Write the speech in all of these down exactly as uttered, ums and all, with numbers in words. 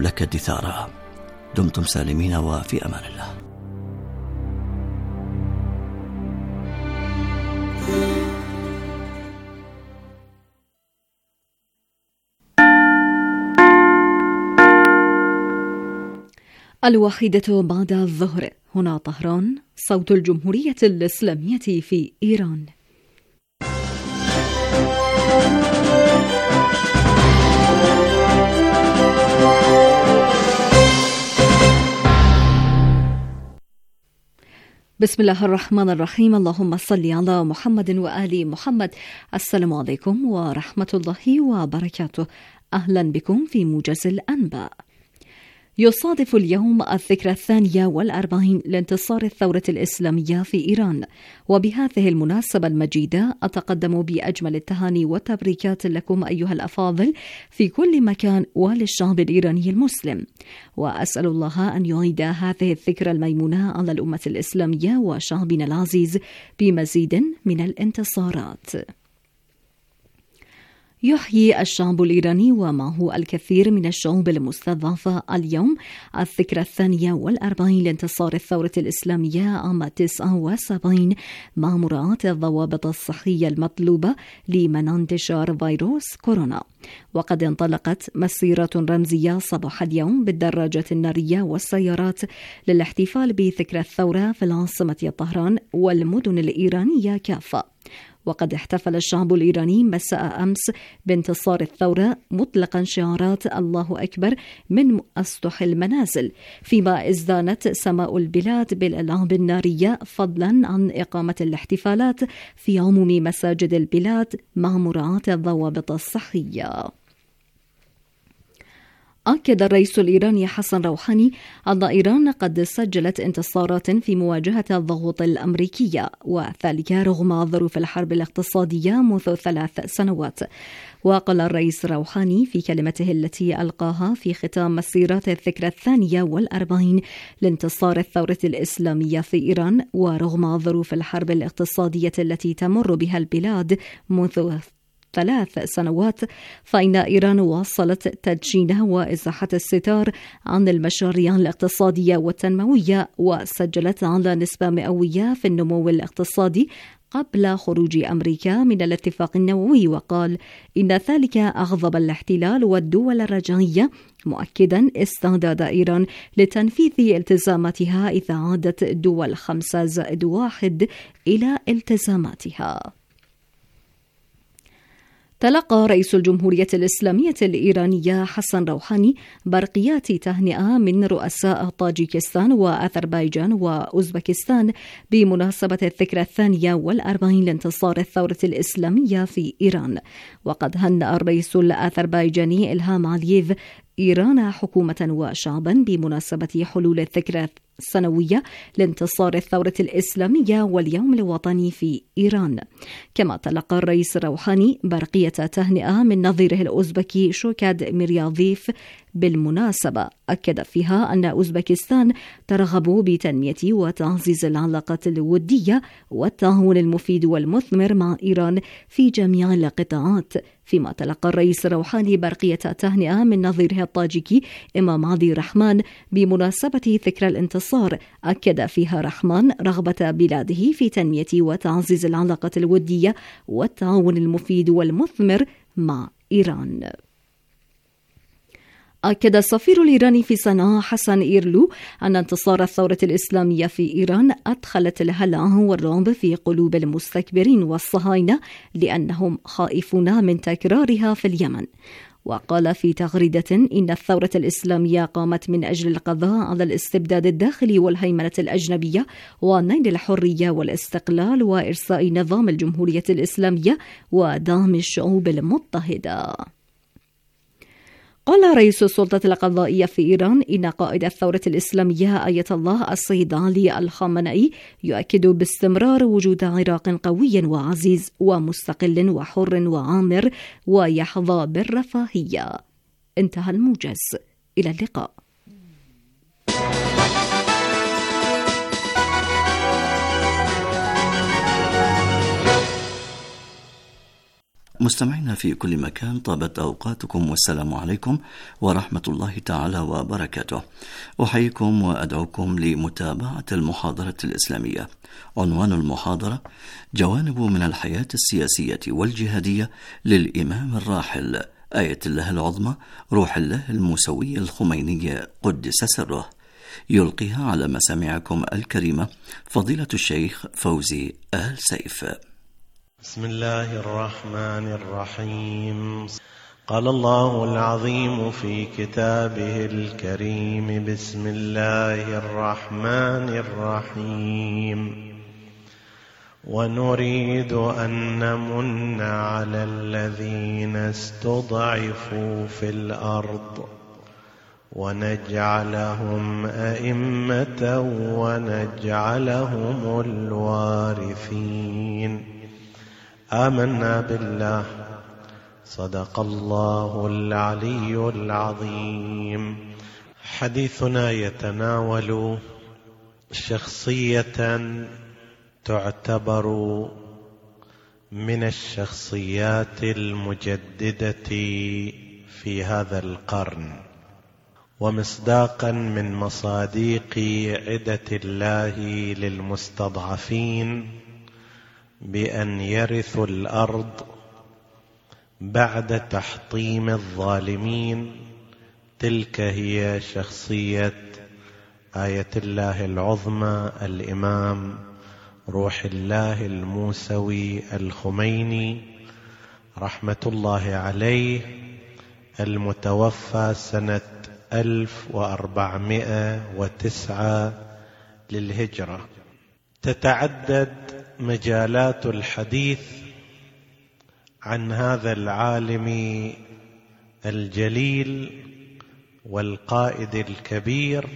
لك دثارا. دمتم سالمين وفي أمان الله. الواحدة بعد الظهر، هنا طهران، صوت الجمهورية الإسلامية في إيران. بسم الله الرحمن الرحيم. اللهم صل على محمد وآل محمد. السلام عليكم ورحمة الله وبركاته. أهلا بكم في موجز الأنباء. يصادف اليوم الذكرى الثانية والأربعين لانتصار الثورة الإسلامية في إيران، وبهذه المناسبة المجيدة أتقدم بأجمل التهاني والتبريكات لكم أيها الأفاضل في كل مكان وللشعب الإيراني المسلم، وأسأل الله أن يعيد هذه الذكرى الميمونة على الأمة الإسلامية وشعبنا العزيز بمزيد من الانتصارات. يحيي الشعب الإيراني ومعه الكثير من الشعوب المستضعفة اليوم الذكرى الثانية والأربعين لانتصار الثورة الإسلامية عام تسعة وسبعين، مع مراعاة الضوابط الصحية المطلوبة لمنع انتشار فيروس كورونا. وقد انطلقت مسيرة رمزية صباح اليوم بالدراجات النارية والسيارات للاحتفال بذكرى الثورة في العاصمة طهران والمدن الإيرانية كافة. وقد احتفل الشعب الإيراني مساء أمس بانتصار الثورة مطلقا شعارات الله أكبر من أسطح المنازل، فيما ازدانت سماء البلاد بالألعاب النارية، فضلا عن إقامة الاحتفالات في عموم مساجد البلاد مع مراعاة الضوابط الصحية. أكد الرئيس الإيراني حسن روحاني أن إيران قد سجلت انتصارات في مواجهة الضغوط الأمريكية، وذلك رغم الظروف الحرب الاقتصادية منذ ثلاث سنوات. وقال الرئيس روحاني في كلمته التي ألقاها في ختام مسيرة الذكرى الثانية والأربعين لانتصار الثورة الإسلامية في إيران، ورغم ظروف الحرب الاقتصادية التي تمر بها البلاد منذ ثلاث سنوات، فإن إيران واصلت تدشين وإزاحة الستار عن المشاريع الاقتصادية والتنموية، وسجلت على نسبة مئوية في النمو الاقتصادي قبل خروج أمريكا من الاتفاق النووي. وقال إن ذلك أغضب الاحتلال والدول الرجعية، مؤكدا استعداد إيران لتنفيذ التزاماتها إذا عادت دول خمسة زائد واحد إلى التزاماتها. تلقى رئيس الجمهورية الإسلامية الإيرانية حسن روحاني برقيات تهنئة من رؤساء طاجيكستان وأذربيجان وأوزبكستان بمناسبة الذكرى الثانية والأربعين لانتصار الثورة الإسلامية في إيران. وقد هنأ الرئيس الأذربيجاني إلهام علييف إيران حكومة وشعبا بمناسبة حلول الذكرى السنوية لانتصار الثورة الإسلامية واليوم الوطني في إيران. كما تلقى الرئيس روحاني برقية تهنئة من نظيره الأوزبكي شوكاد ميرياضيف بالمناسبة، أكد فيها أن أوزبكستان ترغب بتنمية وتعزيز العلاقات الودية والتعاون المفيد والمثمر مع إيران في جميع القطاعات. فيما تلقى الرئيس روحاني برقية تهنئة من نظيره الطاجيكي إمام علي رحمان بمناسبة ذكرى الانتصار، أكد فيها رحمان رغبة بلاده في تنمية وتعزيز العلاقات الودية والتعاون المفيد والمثمر مع إيران. أكد السفير الإيراني في صنعاء حسن إيرلو أن انتصار الثورة الإسلامية في إيران أدخلت الهلع والرعب في قلوب المستكبرين والصهاينة لأنهم خائفون من تكرارها في اليمن. وقال في تغريدة إن الثورة الإسلامية قامت من أجل القضاء على الاستبداد الداخلي والهيمنة الأجنبية ونيل الحرية والاستقلال وإرساء نظام الجمهورية الإسلامية ودعم الشعوب المضطهدة. قال رئيس السلطة القضائية في إيران إن قائد الثورة الإسلامية آية الله السيد علي الخامنئي يؤكد باستمرار وجود عراق قوي وعزيز ومستقل وحر وعامر ويحظى بالرفاهية. انتهى الموجز. إلى اللقاء. مستمعينا في كل مكان، طابت أوقاتكم والسلام عليكم ورحمة الله تعالى وبركاته. أحييكم وأدعوكم لمتابعة المحاضرة الإسلامية. عنوان المحاضرة: جوانب من الحياة السياسية والجهادية للإمام الراحل آية الله العظمى روح الله الموسوي الخميني قدس سره. يلقيها على مسامعكم الكريمة فضيلة الشيخ فوزي آل سيف. بسم الله الرحمن الرحيم. قال الله العظيم في كتابه الكريم: بسم الله الرحمن الرحيم. ونريد أن نمن على الذين استضعفوا في الأرض ونجعلهم أئمة ونجعلهم الوارثين. آمنا بالله. صدق الله العلي العظيم. حديثنا يتناول شخصية تعتبر من الشخصيات المجددة في هذا القرن، ومصداقا من مصاديق عدة الله للمستضعفين بأن يرثوا الأرض بعد تحطيم الظالمين. تلك هي شخصية آية الله العظمى الإمام روح الله الموسوي الخميني رحمة الله عليه، المتوفى سنة ألف وأربعمائة وتسعة للهجرة. تتعدد مجالات الحديث عن هذا العالم الجليل والقائد الكبير،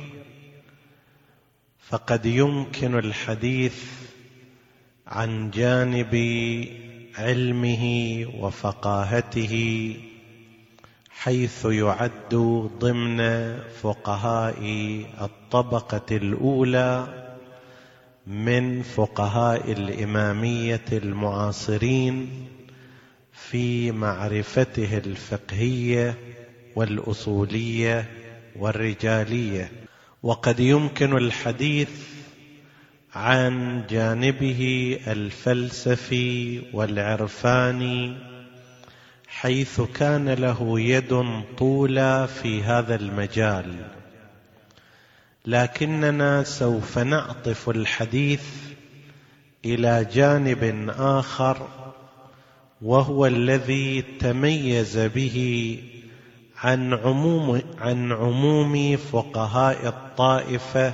فقد يمكن الحديث عن جانب علمه وفقاهته، حيث يعد ضمن فقهاء الطبقة الأولى من فقهاء الإمامية المعاصرين في معرفته الفقهية والأصولية والرجالية. وقد يمكن الحديث عن جانبه الفلسفي والعرفاني، حيث كان له يد طولى في هذا المجال. لكننا سوف نعطف الحديث إلى جانب آخر، وهو الذي تميز به عن عموم عن عموم فقهاء الطائفة،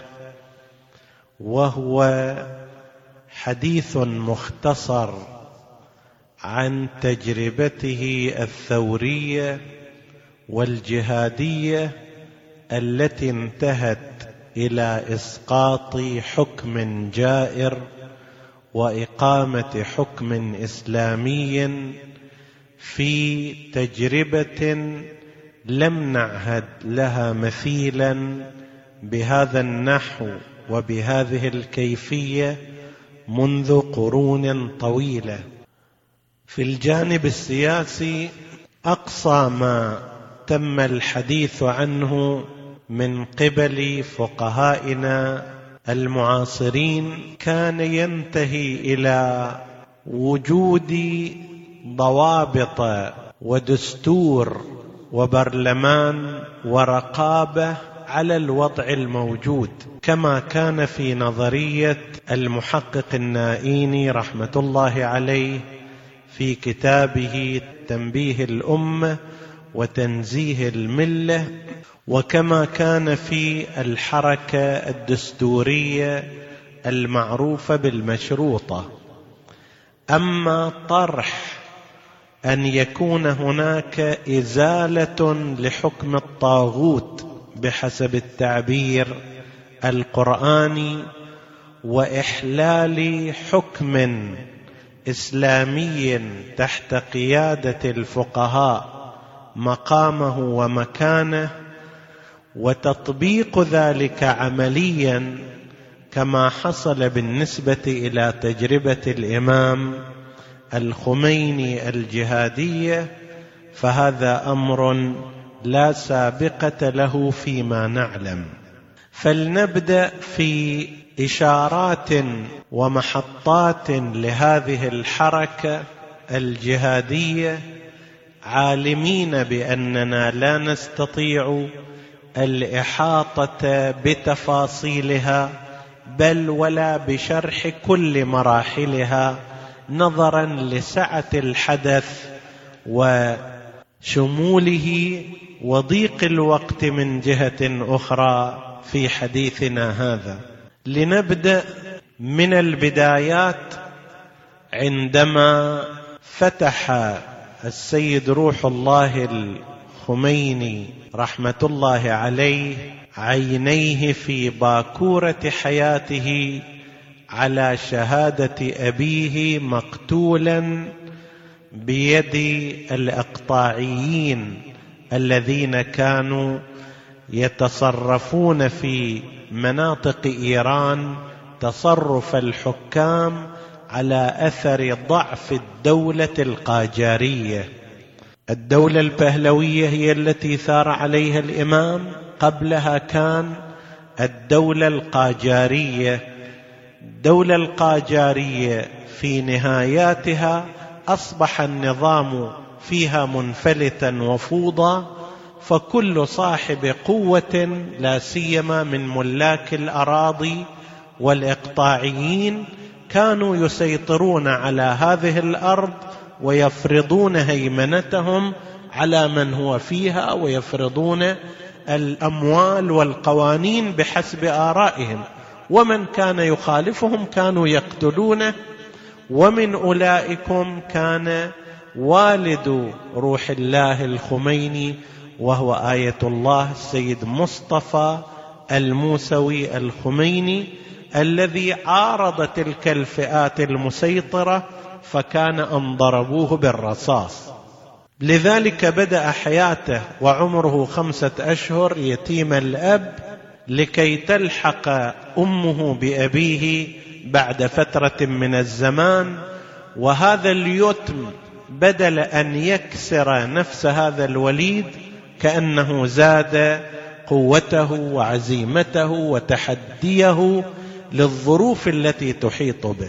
وهو حديث مختصر عن تجربته الثورية والجهادية التي انتهت إلى إسقاط حكم جائر وإقامة حكم إسلامي في تجربة لم نعهد لها مثيلا بهذا النحو وبهذه الكيفية منذ قرون طويلة. في الجانب السياسي، أقصى ما تم الحديث عنه من قبل فقهائنا المعاصرين كان ينتهي إلى وجود ضوابط ودستور وبرلمان ورقابة على الوضع الموجود، كما كان في نظرية المحقق النائيني رحمة الله عليه في كتابه تنبيه الأمة وتنزيه الملة، وكما كان في الحركة الدستورية المعروفة بالمشروطة. أما طرح أن يكون هناك إزالة لحكم الطاغوت بحسب التعبير القرآني، وإحلال حكم إسلامي تحت قيادة الفقهاء مقامه ومكانه، وتطبيق ذلك عمليا كما حصل بالنسبة إلى تجربة الإمام الخميني الجهادية فهذا أمر لا سابقة له فيما نعلم. فلنبدأ في إشارات ومحطات لهذه الحركة الجهادية، عالمين بأننا لا نستطيع الإحاطة بتفاصيلها بل ولا بشرح كل مراحلها نظرا لسعة الحدث وشموله وضيق الوقت من جهة أخرى في حديثنا هذا. لنبدأ من البدايات عندما فتح السيد روح الله الخميني رحمة الله عليه عينيه في باكورة حياته على شهادة أبيه مقتولا بيد الإقطاعيين الذين كانوا يتصرفون في مناطق إيران تصرف الحكام على أثر ضعف الدولة القاجارية. الدولة البهلوية هي التي ثار عليها الإمام، قبلها كان الدولة القاجارية. الدولة القاجارية في نهاياتها أصبح النظام فيها منفلتا وفوضى، فكل صاحب قوة لا سيما من ملاك الأراضي والإقطاعيين كانوا يسيطرون على هذه الأرض ويفرضون هيمنتهم على من هو فيها، ويفرضون الأموال والقوانين بحسب آرائهم، ومن كان يخالفهم كانوا يقتلونه. ومن أولئكم كان والد روح الله الخميني وهو آية الله السيد مصطفى الموسوي الخميني، الذي عارض تلك الفئات المسيطرة فكان أن ضربوه بالرصاص. لذلك بدأ حياته وعمره خمسة أشهر يتيم الأب، لكي تلحق أمه بأبيه بعد فترة من الزمان. وهذا اليتم بدل أن يكسر نفس هذا الوليد كأنه زاد قوته وعزيمته وتحديه للظروف التي تحيط به.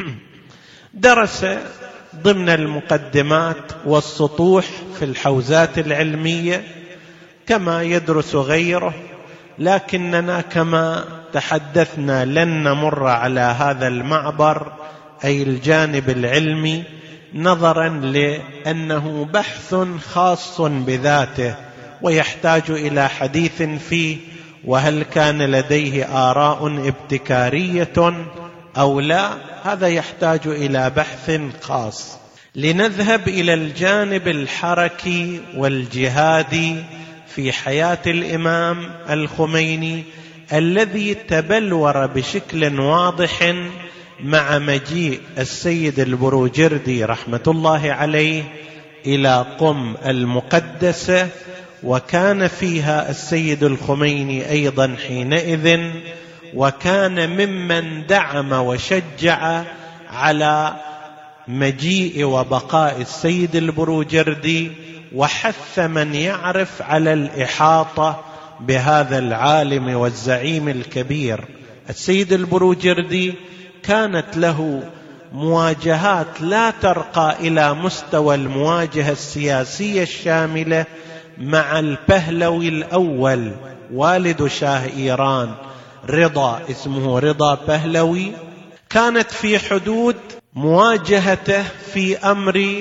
درس ضمن المقدمات والسطوح في الحوزات العلمية كما يدرس غيره، لكننا كما تحدثنا لن نمر على هذا المعبر أي الجانب العلمي، نظرا لأنه بحث خاص بذاته ويحتاج إلى حديث فيه، وهل كان لديه آراء ابتكارية أو لا، هذا يحتاج إلى بحث خاص. لنذهب إلى الجانب الحركي والجهادي في حياة الإمام الخميني الذي تبلور بشكل واضح مع مجيء السيد البروجردي رحمة الله عليه إلى قم المقدسة، وكان فيها السيد الخميني أيضا حينئذ، وكان ممن دعم وشجع على مجيء وبقاء السيد البروجردي، وحث من يعرف على الإحاطة بهذا العالم والزعيم الكبير. السيد البروجردي كانت له مواجهات لا ترقى إلى مستوى المواجهة السياسية الشاملة مع البهلوي الأول والد شاه إيران رضا، اسمه رضا بهلوي. كانت في حدود مواجهته في أمر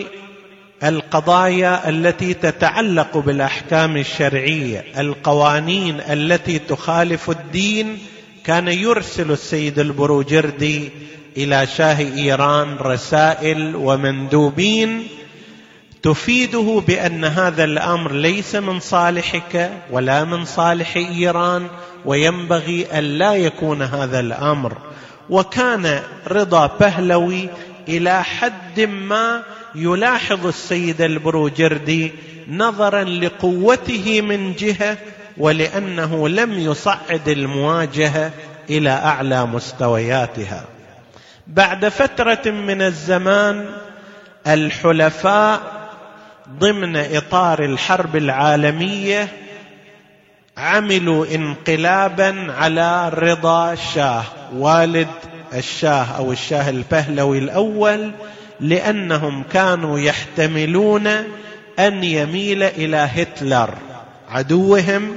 القضايا التي تتعلق بالأحكام الشرعية، القوانين التي تخالف الدين. كان يرسل السيد البروجردي إلى شاه إيران رسائل ومندوبين تفيده بأن هذا الأمر ليس من صالحك ولا من صالح إيران، وينبغي أن لا يكون هذا الأمر. وكان رضا بهلوي إلى حد ما يلاحظ السيد البروجردي نظرا لقوته من جهة، ولأنه لم يصعد المواجهة إلى أعلى مستوياتها. بعد فترة من الزمان الحلفاء ضمن إطار الحرب العالمية عملوا انقلابا على رضا الشاه والد الشاه أو الشاه البهلوي الأول، لأنهم كانوا يحتملون أن يميل إلى هتلر عدوهم.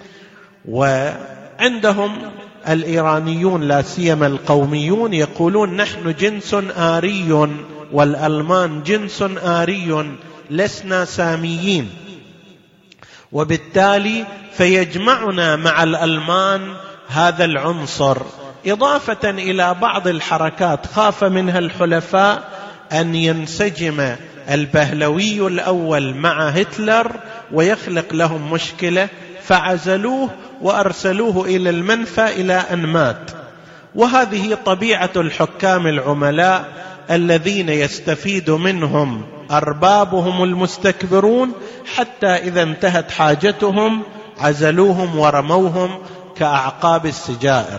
وعندهم الإيرانيون لا سيما القوميون يقولون نحن جنس آري والألمان جنس آري لسنا ساميين، وبالتالي فيجمعنا مع الألمان هذا العنصر، إضافة إلى بعض الحركات خاف منها الحلفاء أن ينسجم البهلوي الأول مع هتلر ويخلق لهم مشكلة، فعزلوه وأرسلوه إلى المنفى إلى أن مات. وهذه طبيعة الحكام العملاء الذين يستفيد منهم أربابهم المستكبرون، حتى إذا انتهت حاجتهم عزلوهم ورموهم كأعقاب السجائر.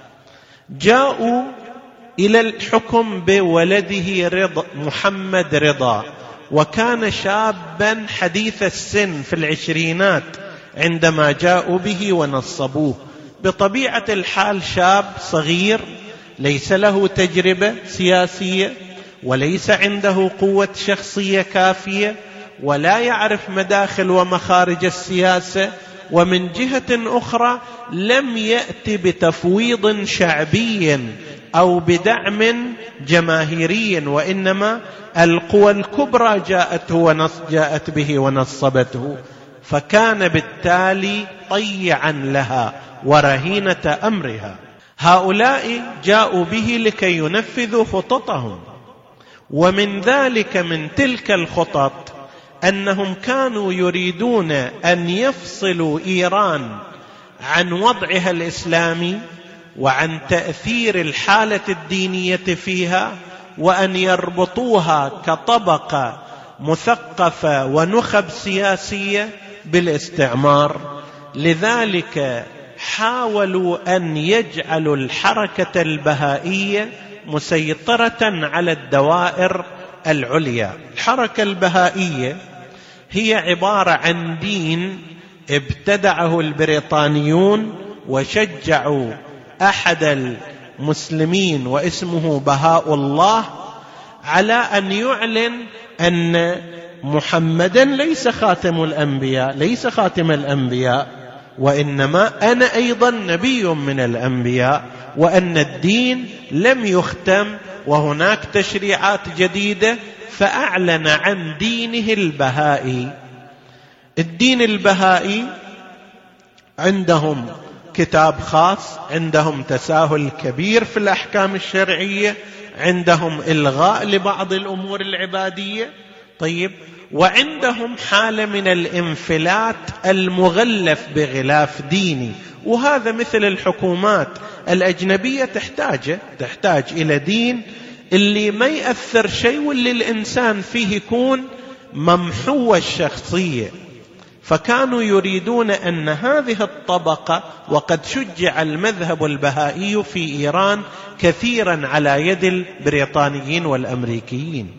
جاءوا إلى الحكم بولده رضا محمد رضا، وكان شابا حديث السن في العشرينات عندما جاءوا به ونصبوه. بطبيعة الحال شاب صغير ليس له تجربة سياسية وليس عنده قوة شخصية كافية ولا يعرف مداخل ومخارج السياسة، ومن جهة أخرى لم يأتي بتفويض شعبي أو بدعم جماهيري، وإنما القوى الكبرى جاءته ونص جاءت به ونصبته، فكان بالتالي طيعا لها ورهينة أمرها. هؤلاء جاءوا به لكي ينفذوا خططهم، ومن ذلك من تلك الخطط أنهم كانوا يريدون أن يفصلوا إيران عن وضعها الإسلامي وعن تأثير الحالة الدينية فيها، وأن يربطوها كطبقة مثقفة ونخب سياسية بالاستعمار. لذلك حاولوا أن يجعلوا الحركة البهائية مسيطرة على الدوائر العليا. الحركة البهائية هي عبارة عن دين ابتدعه البريطانيون وشجعوا أحد المسلمين واسمه بهاء الله على أن يعلن أن محمدا ليس خاتم الأنبياء ليس خاتم الأنبياء وإنما أنا أيضا نبي من الأنبياء، وأن الدين لم يختم وهناك تشريعات جديدة، فأعلن عن دينه البهائي. الدين البهائي عندهم كتاب خاص، عندهم تساهل كبير في الأحكام الشرعية، عندهم إلغاء لبعض الأمور العبادية. طيب، وعندهم حالة من الانفلات المغلف بغلاف ديني، وهذا مثل الحكومات الأجنبية تحتاجه تحتاج إلى دين اللي ما يأثر شيء واللي الإنسان فيه يكون ممحو الشخصية. فكانوا يريدون أن هذه الطبقة، وقد شجع المذهب البهائي في إيران كثيرا على يد البريطانيين والأمريكيين،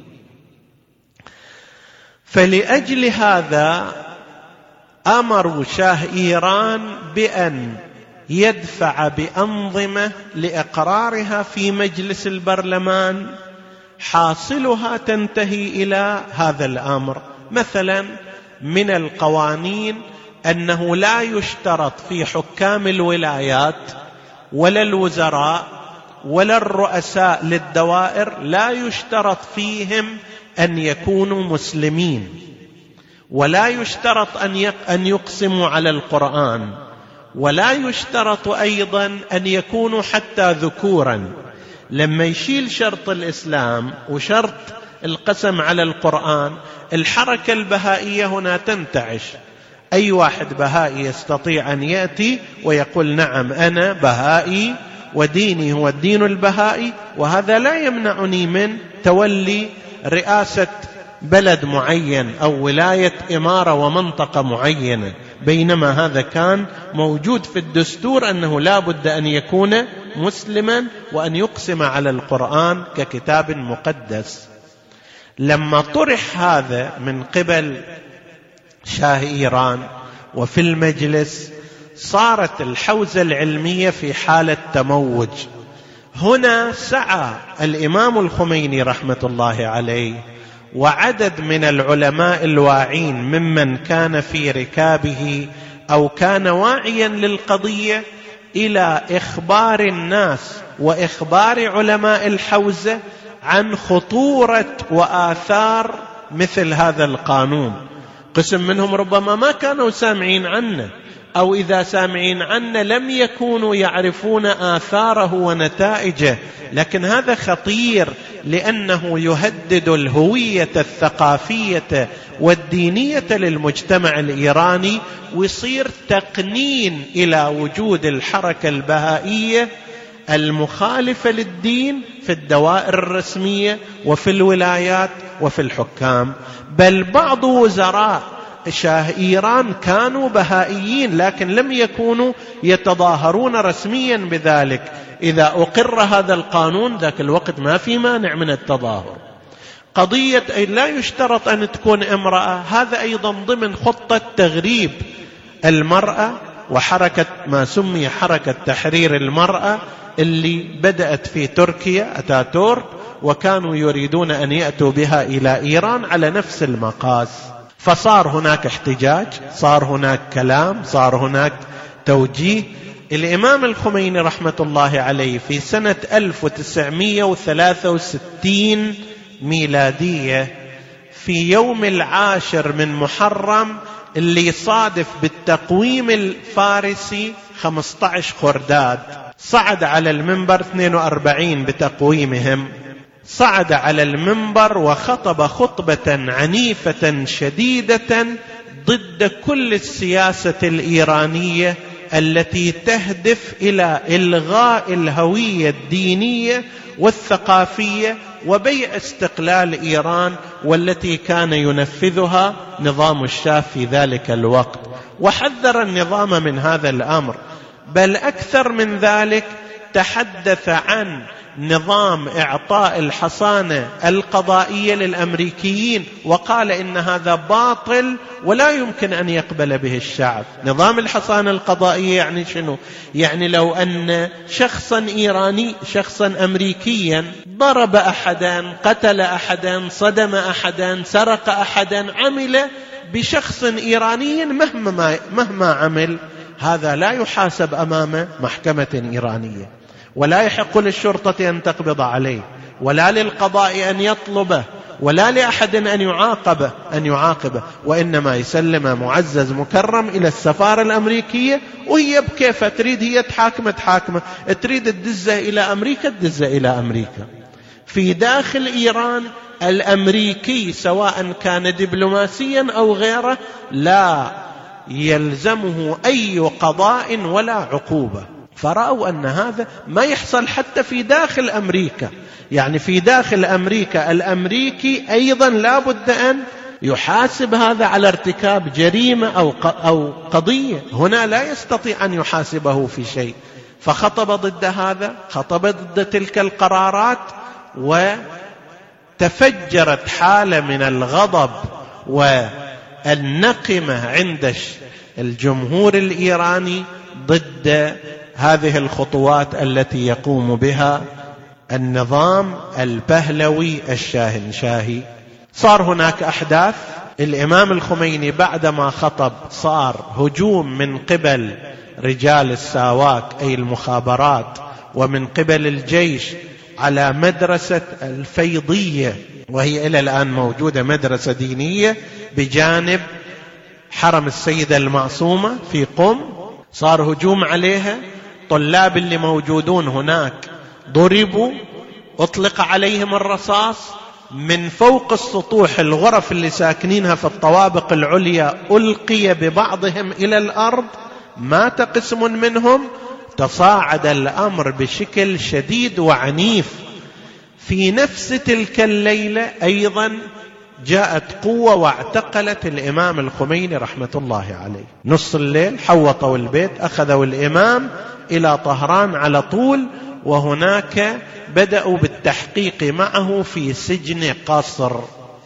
فلأجل هذا أمروا شاه إيران بأن يدفع بأنظمة لإقرارها في مجلس البرلمان، حاصلها تنتهي إلى هذا الأمر. مثلا من القوانين أنه لا يشترط في حكام الولايات ولا الوزراء ولا الرؤساء للدوائر، لا يشترط فيهم أن يكونوا مسلمين، ولا يشترط أن يقسموا على القرآن، ولا يشترط أيضا أن يكونوا حتى ذكورا. لما يشيل شرط الإسلام وشرط القسم على القرآن، الحركة البهائية هنا تنتعش. أي واحد بهائي يستطيع أن يأتي ويقول نعم أنا بهائي وديني هو الدين البهائي، وهذا لا يمنعني من تولي رئاسة بلد معين أو ولاية إمارة ومنطقة معينة، بينما هذا كان موجود في الدستور أنه لا بد أن يكون مسلما وأن يقسم على القرآن ككتاب مقدس. لما طرح هذا من قبل شاه إيران وفي المجلس صارت الحوزة العلمية في حالة تموج. هنا سعى الإمام الخميني رحمة الله عليه وعدد من العلماء الواعين ممن كان في ركابه أو كان واعيا للقضية إلى إخبار الناس وإخبار علماء الحوزة عن خطورة وآثار مثل هذا القانون. قسم منهم ربما ما كانوا سامعين عنه، أو إذا سامعين عنه لم يكونوا يعرفون آثاره ونتائجه، لكن هذا خطير لأنه يهدد الهوية الثقافية والدينية للمجتمع الإيراني، ويصير تقنين إلى وجود الحركة البهائية المخالفة للدين في الدوائر الرسمية وفي الولايات وفي الحكام. بل بعض وزراء شاه إيران كانوا بهائيين لكن لم يكونوا يتظاهرون رسميا بذلك. إذا أقر هذا القانون ذاك الوقت ما في مانع من التظاهر. قضية أي لا يشترط أن تكون امرأة، هذا أيضا ضمن خطة تغريب المرأة وحركة ما سمي حركة تحرير المرأة اللي بدأت في تركيا أتاتورك، وكانوا يريدون أن يأتوا بها إلى إيران على نفس المقاس. فصار هناك احتجاج، صار هناك كلام، صار هناك توجيه. الإمام الخميني رحمة الله عليه في سنة ألف وتسعمائة وثلاثة وستين ميلادية في يوم العاشر من محرم اللي يصادف بالتقويم الفارسي خمسة عشر خرداد، صعد على المنبر اثنين وأربعين بتقويمهم، صعد على المنبر وخطب خطبة عنيفة شديدة ضد كل السياسة الإيرانية التي تهدف إلى إلغاء الهوية الدينية والثقافية وبيع استقلال إيران، والتي كان ينفذها نظام الشاه في ذلك الوقت، وحذر النظام من هذا الأمر. بل أكثر من ذلك تحدث عن نظام إعطاء الحصانة القضائية للأمريكيين، وقال إن هذا باطل ولا يمكن أن يقبل به الشعب. نظام الحصانة القضائية يعني شنو؟ يعني لو أن شخصا إيراني شخصا أمريكيا ضرب أحدا، قتل أحدا، صدم أحدا، سرق أحدا، عمل بشخص إيراني مهما, مهما عمل، هذا لا يحاسب أمام محكمة إيرانية، ولا يحق للشرطة أن تقبض عليه، ولا للقضاء أن يطلبه، ولا لأحد أن يعاقبه أن يعاقبه وإنما يسلم معزز مكرم إلى السفارة الأمريكية، وهي بكيف تريد هي تحاكمه تحاكمه، تريد تدزه إلى أمريكا تدزه إلى أمريكا. في داخل إيران الأمريكي سواء كان دبلوماسيا أو غيره لا يلزمه أي قضاء ولا عقوبة. فرأوا أن هذا ما يحصل حتى في داخل أمريكا، يعني في داخل أمريكا الأمريكي أيضا لا بد أن يحاسب هذا على ارتكاب جريمة أو أو قضية، هنا لا يستطيع أن يحاسبه في شيء. فخطب ضد هذا، خطب ضد تلك القرارات، وتفجرت حالة من الغضب والنقمة عند الجمهور الإيراني ضد هذه الخطوات التي يقوم بها النظام البهلوي الشاهنشاهي. صار هناك أحداث. الإمام الخميني بعدما خطب صار هجوم من قبل رجال الساواك أي المخابرات ومن قبل الجيش على مدرسة الفيضية، وهي إلى الآن موجودة مدرسة دينية بجانب حرم السيدة المعصومة في قم. صار هجوم عليها، طلاب اللي موجودون هناك ضربوا، أطلق عليهم الرصاص من فوق السطوح، الغرف اللي ساكنينها في الطوابق العليا ألقي ببعضهم إلى الأرض، مات قسم منهم. تصاعد الأمر بشكل شديد وعنيف. في نفس تلك الليلة أيضا جاءت قوة واعتقلت الإمام الخميني رحمة الله عليه. نص الليل حوطوا البيت، أخذوا الإمام إلى طهران على طول، وهناك بدأوا بالتحقيق معه في سجن قصر.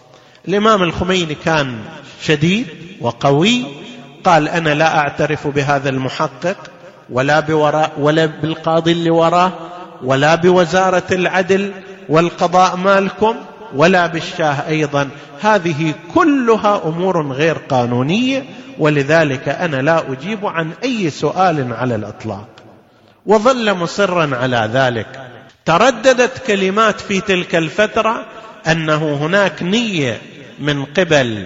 الإمام الخميني كان شديد وقوي، قال أنا لا أعترف بهذا المحقق ولا بوراء ولا بالقاضي اللي وراه ولا بوزارة العدل والقضاء مالكم ولا بالشاه أيضا، هذه كلها أمور غير قانونية، ولذلك أنا لا أجيب عن أي سؤال على الإطلاق. وظل مصرا على ذلك. ترددت كلمات في تلك الفترة أنه هناك نية من قبل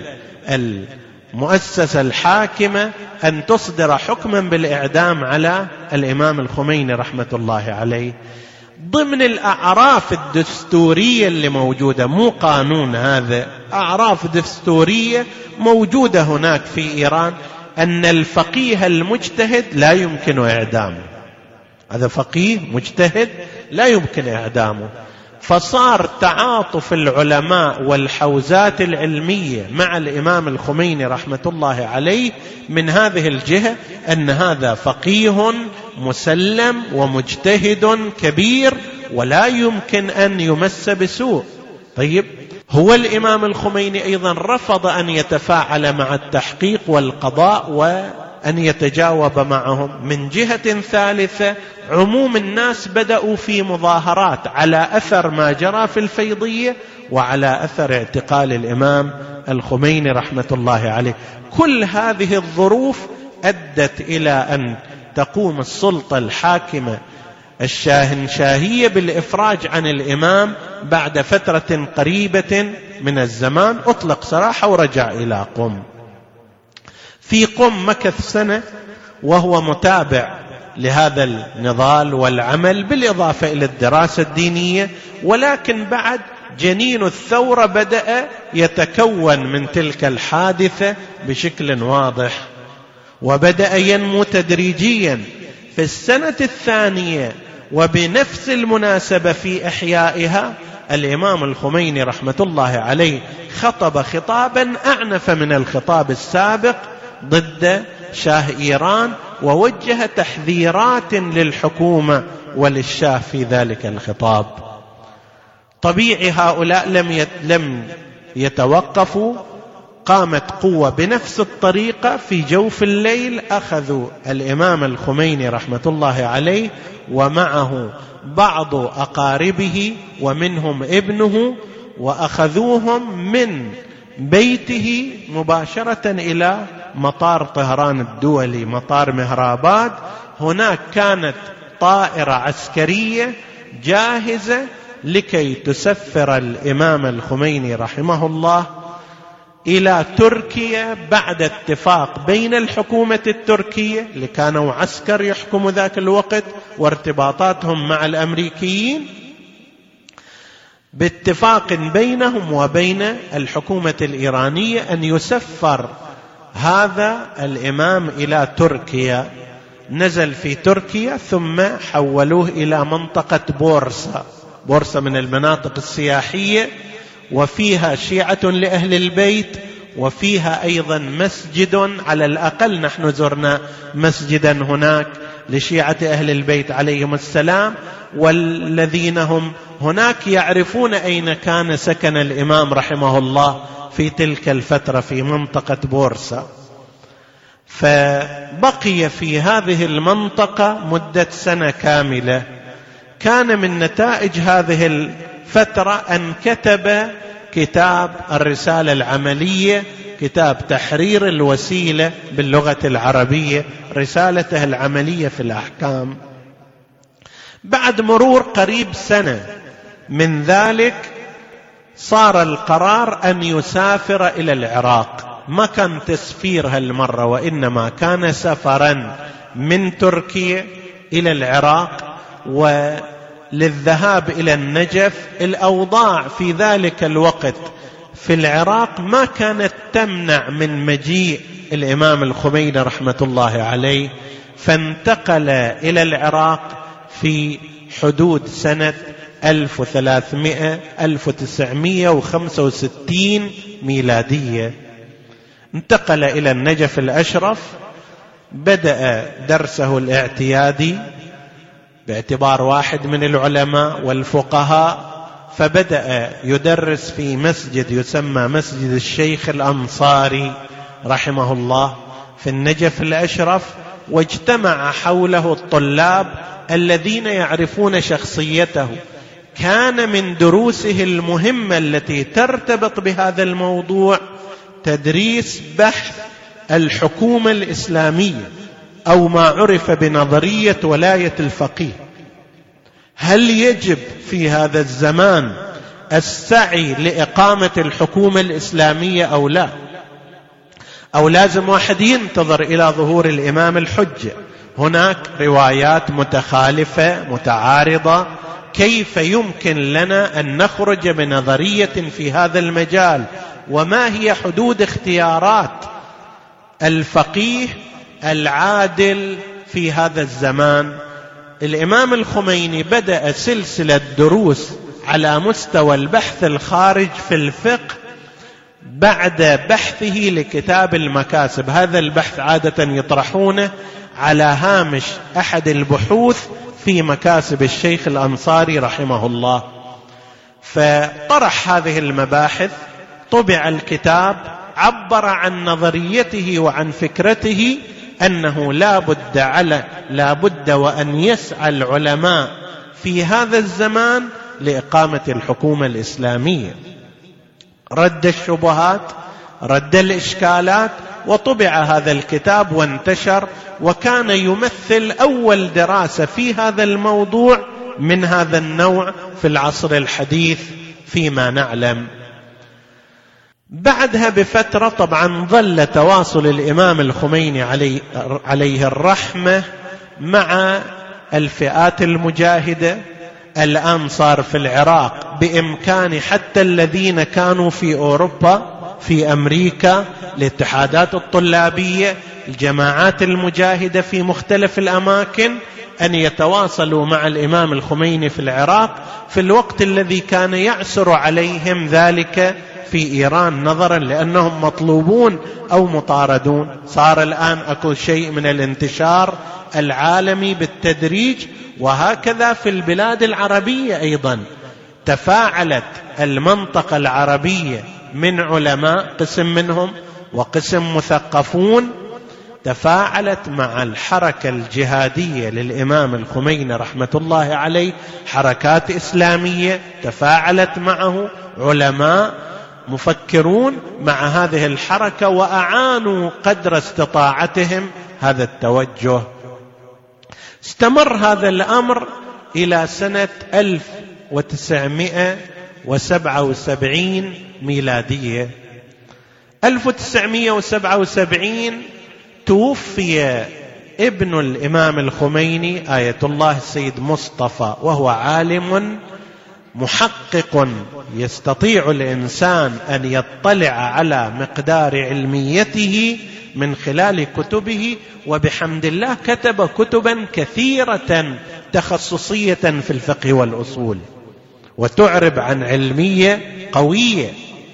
المؤسسة الحاكمة أن تصدر حكما بالإعدام على الإمام الخميني رحمة الله عليه. ضمن الأعراف الدستورية اللي موجودة، مو قانون، هذا أعراف دستورية موجودة هناك في إيران، أن الفقيه المجتهد لا يمكن إعدامه. هذا فقيه مجتهد لا يمكن إعدامه. فصار تعاطف العلماء والحوزات العلمية مع الإمام الخميني رحمة الله عليه من هذه الجهة، أن هذا فقيه مسلم ومجتهد كبير ولا يمكن أن يمس بسوء. طيب، هو الإمام الخميني أيضا رفض أن يتفاعل مع التحقيق والقضاء وأن يتجاوب معهم. من جهة ثالثة، عموم الناس بدأوا في مظاهرات على أثر ما جرى في الفيضية وعلى أثر اعتقال الإمام الخميني رحمة الله عليه. كل هذه الظروف أدت إلى أن تقوم السلطة الحاكمة الشاهنشاهية بالإفراج عن الإمام بعد فترة قريبة من الزمان. أطلق سراحه ورجع إلى قم. في قم مكث سنة وهو متابع لهذا النضال والعمل بالإضافة إلى الدراسة الدينية، ولكن بعد جنين الثورة بدأ يتكون من تلك الحادثة بشكل واضح، وبدأ ينمو تدريجيا. في السنة الثانية وبنفس المناسبة في إحيائها، الإمام الخميني رحمة الله عليه خطب خطابا أعنف من الخطاب السابق ضد شاه إيران، ووجه تحذيرات للحكومة وللشاه في ذلك الخطاب. طبيعي هؤلاء لم لم يتوقفوا، قامت قوة بنفس الطريقة في جوف الليل، أخذوا الإمام الخميني رحمة الله عليه ومعه بعض أقاربه ومنهم ابنه، وأخذوهم من بيته مباشرة إلى مطار طهران الدولي، مطار مهراباد. هناك كانت طائرة عسكرية جاهزة لكي تسفر الإمام الخميني رحمه الله إلى تركيا بعد اتفاق بين الحكومة التركية اللي كانوا عسكر يحكموا ذاك الوقت وارتباطاتهم مع الأمريكيين، باتفاق بينهم وبين الحكومة الإيرانية أن يسفر هذا الإمام إلى تركيا. نزل في تركيا ثم حولوه إلى منطقة بورصة. بورصة من المناطق السياحية، وفيها شيعة لأهل البيت، وفيها أيضا مسجد، على الأقل نحن زرنا مسجدا هناك لشيعة أهل البيت عليهم السلام، والذين هم هناك يعرفون أين كان سكن الإمام رحمه الله في تلك الفترة في منطقة بورصة. فبقي في هذه المنطقة مدة سنة كاملة. كان من نتائج هذه الفترة أن كتب كتاب الرسالة العملية، كتاب تحرير الوسيلة باللغة العربية، رسالته العملية في الأحكام. بعد مرور قريب سنة من ذلك صار القرار أن يسافر إلى العراق. ما كان تسفير هالمرة، وإنما كان سفرا من تركيا إلى العراق وللذهاب إلى النجف. الأوضاع في ذلك الوقت في العراق ما كانت تمنع من مجيء الإمام الخميني رحمة الله عليه، فانتقل إلى العراق في حدود سنة ألف وثلاثمائة ألف وتسعمائة وخمسة وستين ميلادية. انتقل إلى النجف الأشرف، بدأ درسه الاعتيادي باعتبار واحد من العلماء والفقهاء فبدأ يدرس في مسجد يسمى مسجد الشيخ الأنصاري رحمه الله في النجف الأشرف، واجتمع حوله الطلاب الذين يعرفون شخصيته. كان من دروسه المهمة التي ترتبط بهذا الموضوع تدريس بحث الحكومة الإسلامية أو ما عرف بنظرية ولاية الفقيه. هل يجب في هذا الزمان السعي لإقامة الحكومة الإسلامية أو لا؟ أو لازم واحد ينتظر إلى ظهور الإمام الحجة؟ هناك روايات متخالفة متعارضة. كيف يمكن لنا أن نخرج بنظرية في هذا المجال؟ وما هي حدود اختيارات الفقيه العادل في هذا الزمان؟ الإمام الخميني بدأ سلسلة دروس على مستوى البحث الخارج في الفقه بعد بحثه لكتاب المكاسب. هذا البحث عادة يطرحونه على هامش أحد البحوث في مكاسب الشيخ الأنصاري رحمه الله، فطرح هذه المباحث، طبع الكتاب، عبر عن نظريته وعن فكرته أنه لا بد على لا بد وأن يسعى العلماء في هذا الزمان لإقامة الحكومة الإسلامية. رد الشبهات، رد الإشكالات، وطبع هذا الكتاب وانتشر، وكان يمثل أول دراسة في هذا الموضوع من هذا النوع في العصر الحديث فيما نعلم. بعدها بفترة طبعا ظل تواصل الإمام الخميني عليه, عليه الرحمة مع الفئات المجاهدة. الآن صار في العراق بإمكان حتى الذين كانوا في أوروبا، في أمريكا، الاتحادات الطلابية، الجماعات المجاهدة في مختلف الأماكن، أن يتواصلوا مع الإمام الخميني في العراق في الوقت الذي كان يعسر عليهم ذلك في إيران، نظرا لأنهم مطلوبون أو مطاردون. صار الآن أكو شيء من الانتشار العالمي بالتدريج، وهكذا في البلاد العربية أيضا تفاعلت المنطقة العربية من علماء، قسم منهم وقسم مثقفون، تفاعلت مع الحركة الجهادية للإمام الخميني رحمة الله عليه، حركات إسلامية تفاعلت معه، علماء مفكرون مع هذه الحركة، وأعانوا قدر استطاعتهم هذا التوجه. استمر هذا الأمر إلى سنة ألف وتسعمائة وسبعة وسبعين ميلادية. ألف وتسعمائة وسبعة وسبعين توفي ابن الإمام الخميني آية الله السيد مصطفى، وهو عالم محقق يستطيع الإنسان أن يطلع على مقدار علميته من خلال كتبه، وبحمد الله كتب كتبا كثيرة تخصصية في الفقه والأصول وتعرب عن علمية قوية.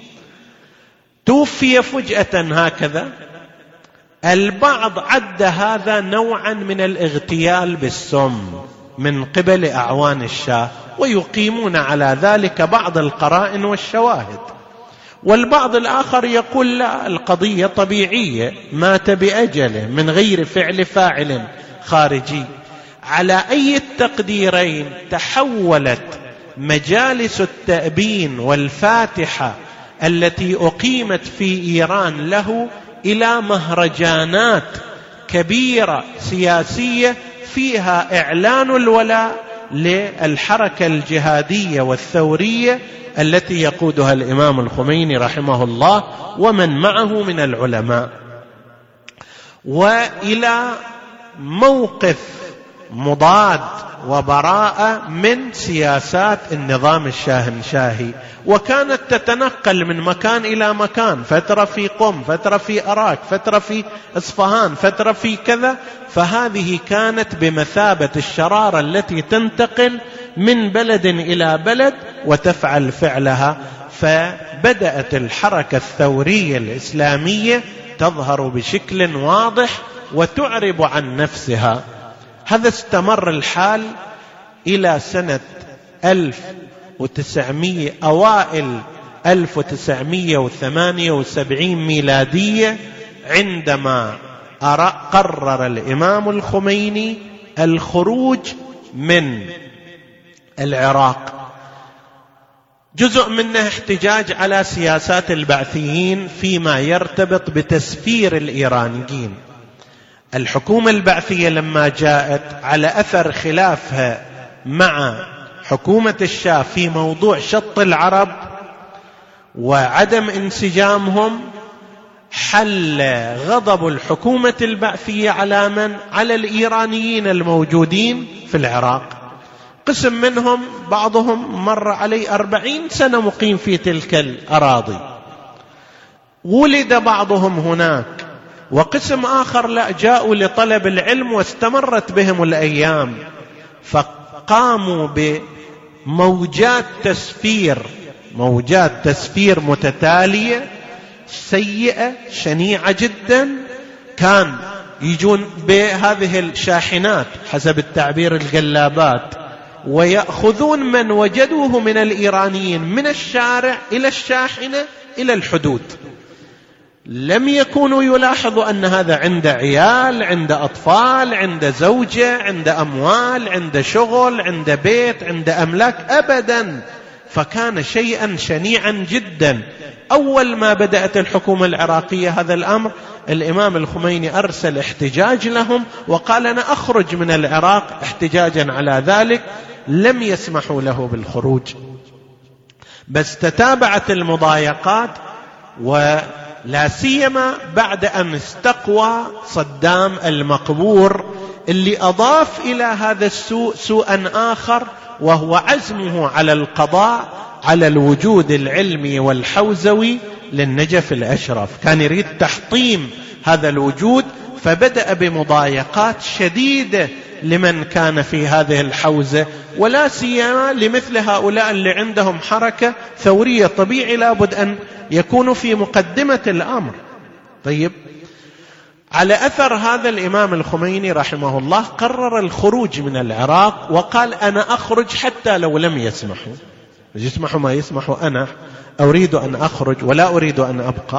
توفي فجأة هكذا. البعض عد هذا نوعا من الاغتيال بالسم من قبل أعوان الشاه، ويقيمون على ذلك بعض القرائن والشواهد. والبعض الآخر يقول لا، القضية طبيعية، مات بأجله من غير فعل فاعل خارجي. على أي التقديرين تحولت مجالس التأبين والفاتحة التي أقيمت في إيران له إلى مهرجانات كبيرة سياسية فيها إعلان الولاء للحركة الجهادية والثورية التي يقودها الإمام الخميني رحمه الله ومن معه من العلماء، وإلى موقف مضاد وبراءة من سياسات النظام الشاهنشاهي، وكانت تتنقل من مكان إلى مكان، فترة في قم، فترة في أراك، فترة في إصفهان، فترة في كذا. فهذه كانت بمثابة الشرارة التي تنتقل من بلد إلى بلد وتفعل فعلها. فبدأت الحركة الثورية الإسلامية تظهر بشكل واضح وتعرب عن نفسها. هذا استمر الحال إلى سنة ألف وتسعمائة أوائل ألف وتسعمائة وثمانية وسبعين ميلادية عندما قرر الإمام الخميني الخروج من العراق. جزء منه احتجاج على سياسات البعثيين فيما يرتبط بتسفير الإيرانيين. الحكومة البعثية لما جاءت على أثر خلافها مع حكومة الشاه في موضوع شط العرب وعدم انسجامهم، حل غضب الحكومة البعثية على من؟ على الإيرانيين الموجودين في العراق. قسم منهم بعضهم مر عليه أربعين سنة مقيم في تلك الأراضي، ولد بعضهم هناك، وقسم آخر لا، جاءوا لطلب العلم واستمرت بهم الأيام، فقاموا بموجات تسفير موجات تسفير متتالية سيئة شنيعة جدا. كان يجون بهذه الشاحنات حسب التعبير الجلابات، ويأخذون من وجدوه من الإيرانيين من الشارع إلى الشاحنة إلى الحدود. لم يكونوا يلاحظوا أن هذا عنده عيال، عنده أطفال، عنده زوجة، عنده أموال، عنده شغل، عنده بيت، عنده أملاك، أبدا. فكان شيئا شنيعا جدا. أول ما بدأت الحكومة العراقية هذا الأمر، الإمام الخميني أرسل احتجاج لهم وقال أنا أخرج من العراق احتجاجا على ذلك. لم يسمحوا له بالخروج، بس تتابعت المضايقات، ولا سيما بعد أن استقوى صدام المقبور، اللي أضاف إلى هذا السوء سوءا آخر، وهو عزمه على القضاء على الوجود العلمي والحوزوي للنجف الأشرف. كان يريد تحطيم هذا الوجود، فبدأ بمضايقات شديدة لمن كان في هذه الحوزة، ولا سيما لمثل هؤلاء اللي عندهم حركة ثورية. طبيعي لابد أن يكونوا في مقدمة الأمر. طيب، على أثر هذا الإمام الخميني رحمه الله قرر الخروج من العراق، وقال أنا أخرج حتى لو لم يسمحوا يسمحوا ما يسمحوا، أنا أريد أن أخرج ولا أريد أن أبقى.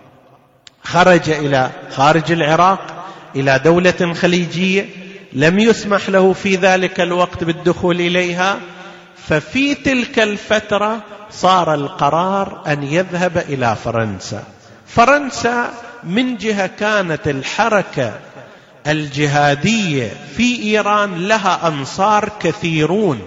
خرج إلى خارج العراق إلى دولة خليجية، لم يسمح له في ذلك الوقت بالدخول إليها. ففي تلك الفترة صار القرار أن يذهب إلى فرنسا. فرنسا من جهة كانت الحركة الجهادية في إيران لها أنصار كثيرون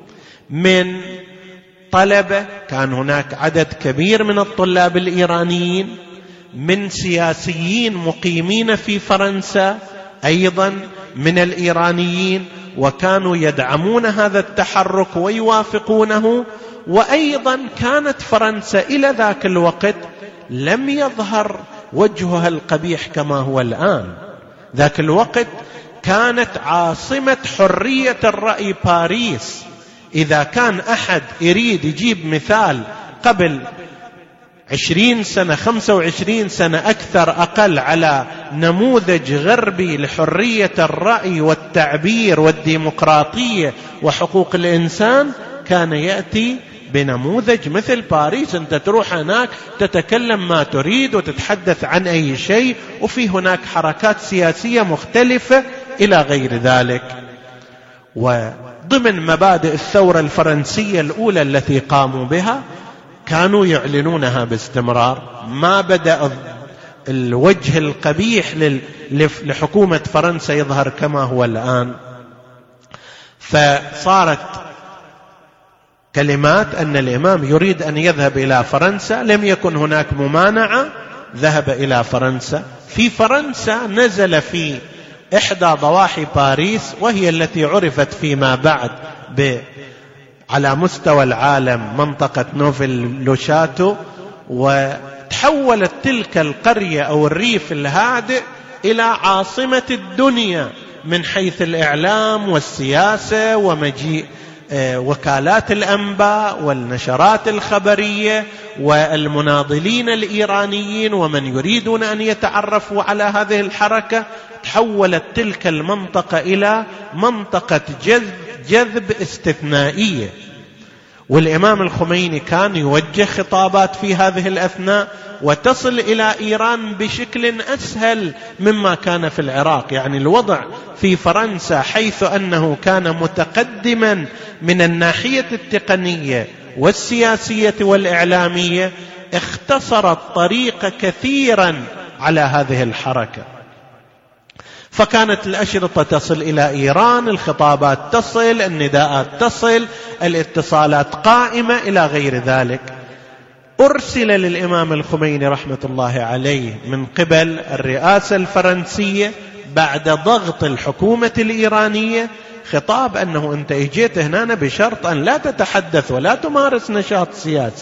من طلبة، كان هناك عدد كبير من الطلاب الإيرانيين، من سياسيين مقيمين في فرنسا أيضا من الإيرانيين، وكانوا يدعمون هذا التحرك ويوافقونه. وأيضا كانت فرنسا إلى ذاك الوقت لم يظهر وجهها القبيح كما هو الآن. ذاك الوقت كانت عاصمة حرية الرأي باريس. إذا كان أحد يريد يجيب مثال قبل عشرين سنة خمسة وعشرين سنة أكثر أقل على نموذج غربي لحرية الرأي والتعبير والديمقراطية وحقوق الإنسان، كان يأتي بنموذج مثل باريس. أنت تروح هناك تتكلم ما تريد وتتحدث عن أي شيء، وفي هناك حركات سياسية مختلفة إلى غير ذلك. وضمن مبادئ الثورة الفرنسية الأولى التي قاموا بها كانوا يعلنونها باستمرار. ما بدأ الوجه القبيح لحكومة فرنسا يظهر كما هو الآن. فصارت كلمات أن الإمام يريد أن يذهب إلى فرنسا، لم يكن هناك ممانعة، ذهب إلى فرنسا. في فرنسا نزل في إحدى ضواحي باريس، وهي التي عرفت فيما بعد ب على مستوى العالم منطقة نوفل لوشاتو، وتحولت تلك القرية أو الريف الهادئ إلى عاصمة الدنيا من حيث الإعلام والسياسة، ومجيء وكالات الأنباء والنشرات الخبرية والمناضلين الإيرانيين ومن يريدون أن يتعرفوا على هذه الحركة. تحولت تلك المنطقة إلى منطقة جذب, جذب استثنائية. والإمام الخميني كان يوجه خطابات في هذه الأثناء وتصل إلى إيران بشكل أسهل مما كان في العراق. يعني الوضع في فرنسا حيث أنه كان متقدما من الناحية التقنية والسياسية والإعلامية اختصر الطريق كثيرا على هذه الحركة، فكانت الأشرطة تصل إلى إيران، الخطابات تصل، النداءات تصل، الاتصالات قائمة إلى غير ذلك. أرسل للإمام الخميني رحمة الله عليه من قبل الرئاسة الفرنسية بعد ضغط الحكومة الإيرانية خطاب أنه أنت اجيت هنا بشرط أن لا تتحدث ولا تمارس نشاط سياسي.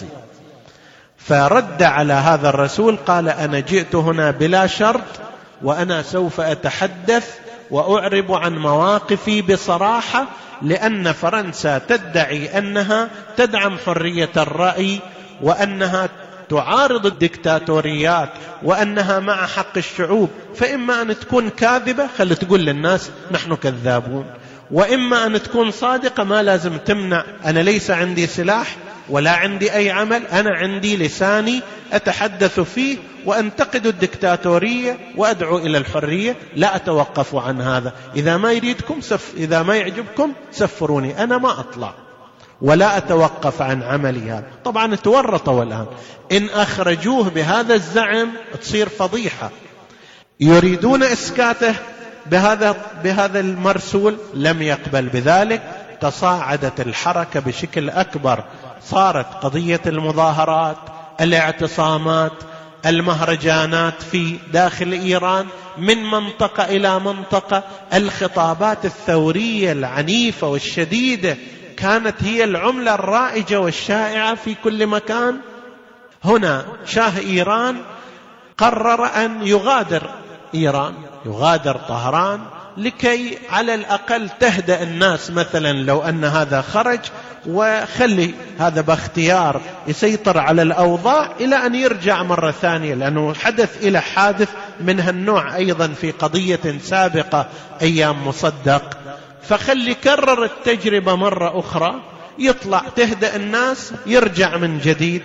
فرد على هذا الرسول قال أنا جئت هنا بلا شرط، وأنا سوف أتحدث وأعرب عن مواقفي بصراحة، لأن فرنسا تدعي أنها تدعم حرية الرأي وأنها تعارض الدكتاتوريات وأنها مع حق الشعوب، فإما أن تكون كاذبة خلي تقول للناس نحن كذابون، وإما أن تكون صادقة ما لازم تمنع. أنا ليس عندي سلاح ولا عندي أي عمل، أنا عندي لساني أتحدث فيه وأنتقد الدكتاتورية وأدعو إلى الحرية، لا أتوقف عن هذا. إذا ما يريدكم سف... إذا ما يعجبكم سفروني، أنا ما أطلع ولا أتوقف عن عملي هذا. طبعا تورطوا الآن، إن أخرجوه بهذا الزعم تصير فضيحة. يريدون إسكاته بهذا بهذا المرسول، لم يقبل بذلك. تصاعدت الحركة بشكل أكبر، صارت قضية المظاهرات، الاعتصامات، المهرجانات في داخل إيران من منطقة إلى منطقة. الخطابات الثورية العنيفة والشديدة كانت هي العملة الرائجة والشائعة في كل مكان. هنا شاه إيران قرر أن يغادر إيران، يغادر طهران، لكي على الأقل تهدأ الناس. مثلا لو أن هذا خرج وخلي هذا باختيار يسيطر على الأوضاع إلى أن يرجع مرة ثانية، لأنه حدث إلى حادث من هالنوع أيضا في قضية سابقة أيام مصدق، فخلي كرر التجربة مرة أخرى، يطلع تهدأ الناس يرجع من جديد.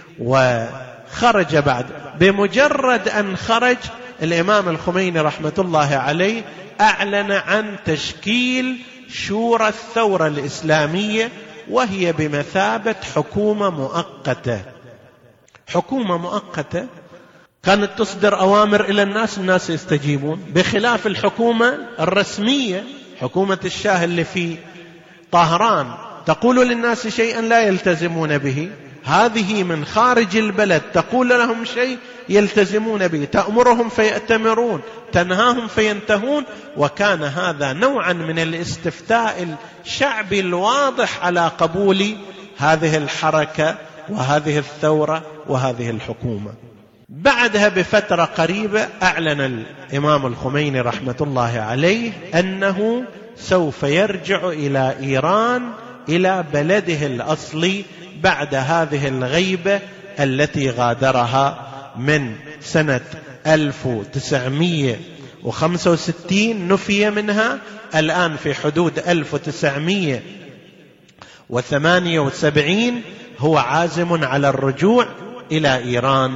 وخرج بعد، بمجرد أن خرج الإمام الخميني رحمة الله عليه أعلن عن تشكيل شورى الثورة الإسلامية، وهي بمثابة حكومة مؤقتة. حكومة مؤقتة كانت تصدر أوامر إلى الناس، الناس يستجيبون، بخلاف الحكومة الرسمية حكومة الشاه اللي في طهران تقول للناس شيئا لا يلتزمون به. هذه من خارج البلد تقول لهم شيء يلتزمون به، تأمرهم فيأتمرون، تنهاهم فينتهون. وكان هذا نوعا من الاستفتاء الشعبي الواضح على قبول هذه الحركة وهذه الثورة وهذه الحكومة. بعدها بفترة قريبة أعلن الإمام الخميني رحمة الله عليه أنه سوف يرجع إلى إيران، إلى بلده الأصلي، بعد هذه الغيبة التي غادرها من سنة ألف وتسعمائة وخمسة وستين، نفي منها الآن في حدود ألف وتسعمائة وثمانية وسبعين هو عازم على الرجوع إلى إيران.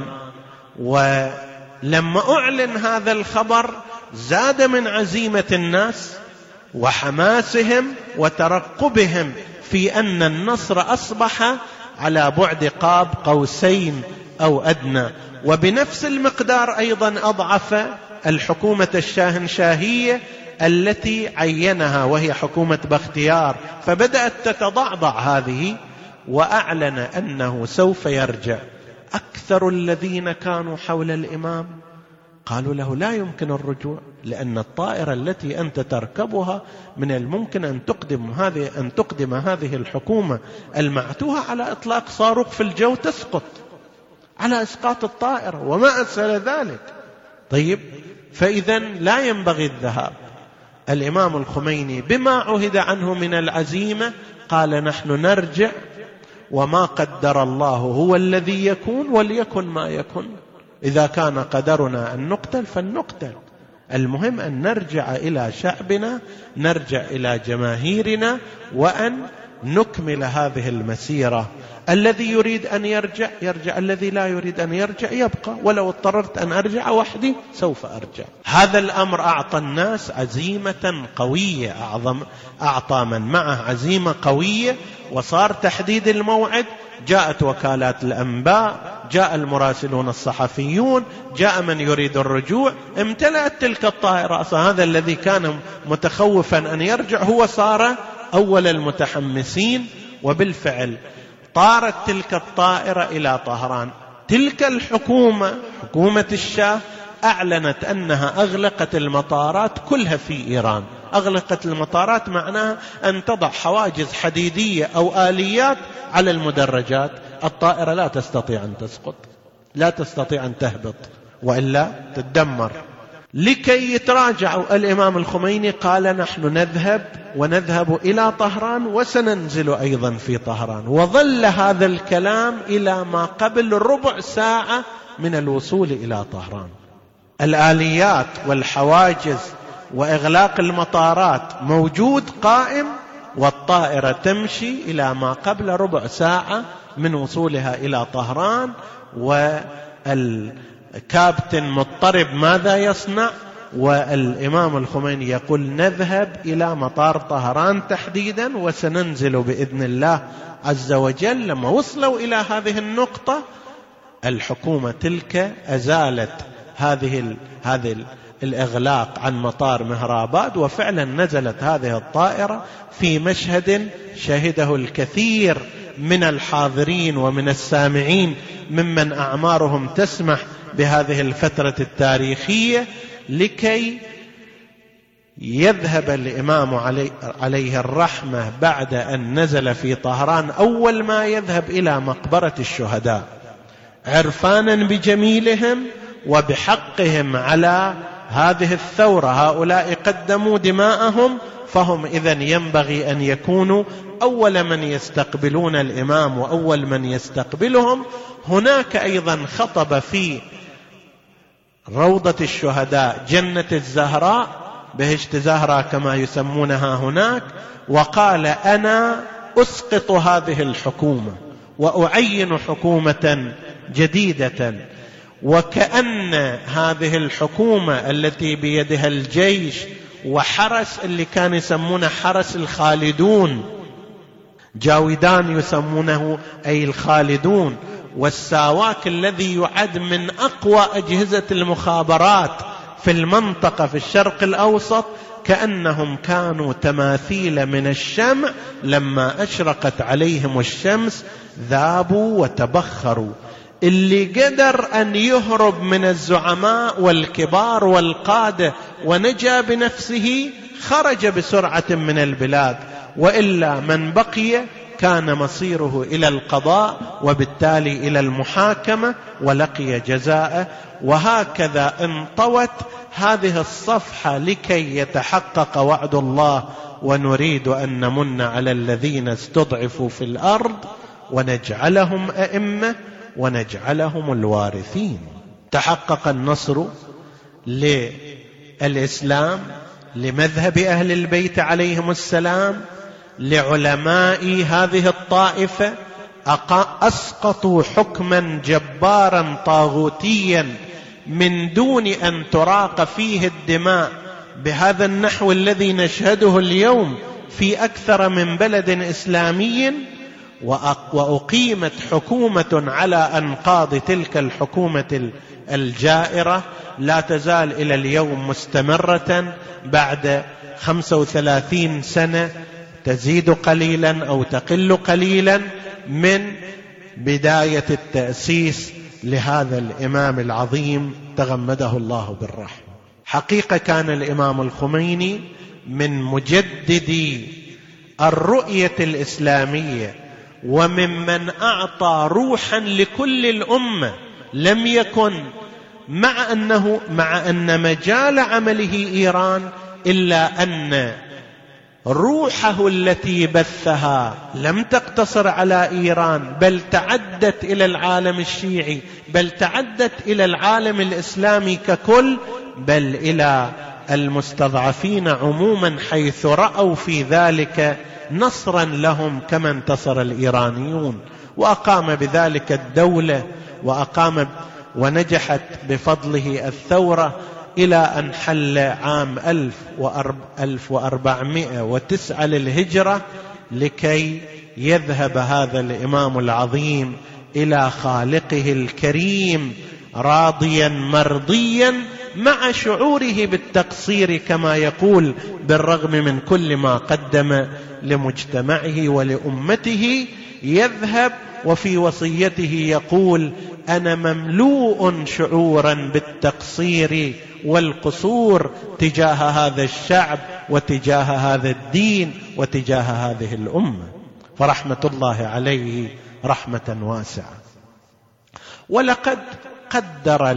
ولما أعلن هذا الخبر زاد من عزيمة الناس وحماسهم وترقبهم في أن النصر أصبح على بعد قاب قوسين أو أدنى. وبنفس المقدار أيضا أضعف الحكومة الشاهنشاهية التي عينها وهي حكومة باختيار، فبدأت تتضعضع هذه، وأعلن أنه سوف يرجع. أكثر الذين كانوا حول الإمام قالوا له لا يمكن الرجوع، لأن الطائرة التي أنت تركبها من الممكن أن تقدم هذه أن تقدم هذه الحكومة المعتوهة على إطلاق صاروخ في الجو تسقط على إسقاط الطائرة وما أسهل ذلك. طيب، فإذا لا ينبغي الذهاب. الإمام الخميني بما عهد عنه من العزيمة قال نحن نرجع، وما قدر الله هو الذي يكون، وليكن ما يكن. إذا كان قدرنا أن نقتل فلنقتل، المهم أن نرجع إلى شعبنا، نرجع إلى جماهيرنا، وأن نكمل هذه المسيرة. الذي يريد أن يرجع يرجع، الذي لا يريد أن يرجع يبقى، ولو اضطررت أن أرجع وحدي سوف أرجع. هذا الأمر أعطى الناس عزيمة قوية، أعظم أعطى من معه عزيمة قوية، وصار تحديد الموعد. جاءت وكالات الأنباء، جاء المراسلون الصحفيون، جاء من يريد الرجوع، امتلأت تلك الطائرة. أصلا هذا الذي كان متخوفا أن يرجع هو صار أول المتحمسين، وبالفعل طارت تلك الطائرة إلى طهران. تلك الحكومة، حكومة الشاه، أعلنت أنها أغلقت المطارات كلها في إيران. أغلقت المطارات معناها أن تضع حواجز حديدية أو آليات على المدرجات. الطائرة لا تستطيع أن تسقط، لا تستطيع أن تهبط، وإلا تدمر. لكي يتراجعوا، الإمام الخميني قال نحن نذهب ونذهب إلى طهران وسننزل أيضا في طهران. وظل هذا الكلام إلى ما قبل ربع ساعة من الوصول إلى طهران. الآليات والحواجز وإغلاق المطارات موجود قائم، والطائرة تمشي إلى ما قبل ربع ساعة من وصولها إلى طهران. والكابتن مضطرب ماذا يصنع؟ والإمام الخميني يقول نذهب إلى مطار طهران تحديدا وسننزل بإذن الله عز وجل. لما وصلوا إلى هذه النقطة، الحكومة تلك أزالت هذه ال هذه ال الإغلاق عن مطار مهراباد، وفعلا نزلت هذه الطائرة في مشهد شهده الكثير من الحاضرين ومن السامعين ممن أعمارهم تسمح بهذه الفترة التاريخية، لكي يذهب الإمام عليه الرحمة بعد أن نزل في طهران. أول ما يذهب إلى مقبرة الشهداء عرفانا بجميلهم وبحقهم على هذه الثورة. هؤلاء قدموا دماءهم، فهم إذن ينبغي أن يكونوا أول من يستقبلون الإمام وأول من يستقبلهم. هناك أيضا خطب في روضة الشهداء جنة الزهراء، بهشت زهرة كما يسمونها هناك، وقال أنا أسقط هذه الحكومة وأعين حكومة جديدة. وكأن هذه الحكومة التي بيدها الجيش وحرس اللي كان يسمونه حرس الخالدون، جاودان يسمونه أي الخالدون، والساواك الذي يعد من أقوى أجهزة المخابرات في المنطقة في الشرق الأوسط، كأنهم كانوا تماثيل من الشمع، لما أشرقت عليهم الشمس ذابوا وتبخروا. اللي قدر أن يهرب من الزعماء والكبار والقادة ونجا بنفسه خرج بسرعة من البلاد، وإلا من بقي كان مصيره إلى القضاء وبالتالي إلى المحاكمة ولقي جزاءه. وهكذا انطوت هذه الصفحة لكي يتحقق وعد الله: ونريد أن نمن على الذين استضعفوا في الأرض ونجعلهم أئمة ونجعلهم الوارثين. تحقق النصر للإسلام، لمذهب أهل البيت عليهم السلام، لعلماء هذه الطائفة. أسقطوا حكما جبارا طاغوتيا من دون أن تراق فيه الدماء بهذا النحو الذي نشهده اليوم في أكثر من بلد إسلامي. وأقيمت حكومة على أنقاض تلك الحكومة الجائرة، لا تزال إلى اليوم مستمرة بعد خمسة وثلاثين سنة، تزيد قليلا أو تقل قليلا من بداية التأسيس لهذا الإمام العظيم تغمده الله بالرحمة. حقيقة كان الإمام الخميني من مجددي الرؤية الإسلامية، وممن أعطى روحا لكل الأمة. لم يكن مع أنه مع أن مجال عمله إيران، إلا أن روحه التي بثها لم تقتصر على إيران، بل تعدت إلى العالم الشيعي، بل تعدت إلى العالم الإسلامي ككل، بل إلى المستضعفين عموما، حيث رأوا في ذلك نصرا لهم كما انتصر الإيرانيون، وأقام بذلك الدولة، وأقام ونجحت بفضله الثورة، إلى أن حل عام ألف وأربعمائة وتسعة للهجرة، لكي يذهب هذا الإمام العظيم إلى خالقه الكريم راضيا مرضيا، مع شعوره بالتقصير كما يقول، بالرغم من كل ما قدم لمجتمعه ولأمته. يذهب وفي وصيته يقول: أنا مملوء شعورا بالتقصير والقصور تجاه هذا الشعب وتجاه هذا الدين وتجاه هذه الأمة. فرحمة الله عليه رحمة واسعة. ولقد قدر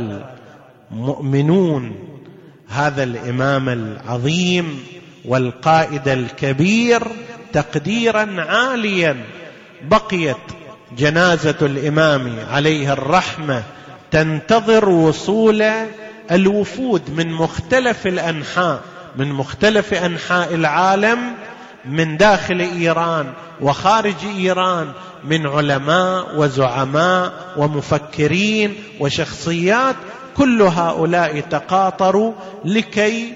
المؤمنون هذا الإمام العظيم والقائد الكبير تقديرا عاليا. بقيت جنازة الإمام عليه الرحمة تنتظر وصول الوفود من مختلف الأنحاء من مختلف أنحاء العالم، من داخل إيران وخارج إيران، من علماء وزعماء ومفكرين وشخصيات. كل هؤلاء تقاطروا لكي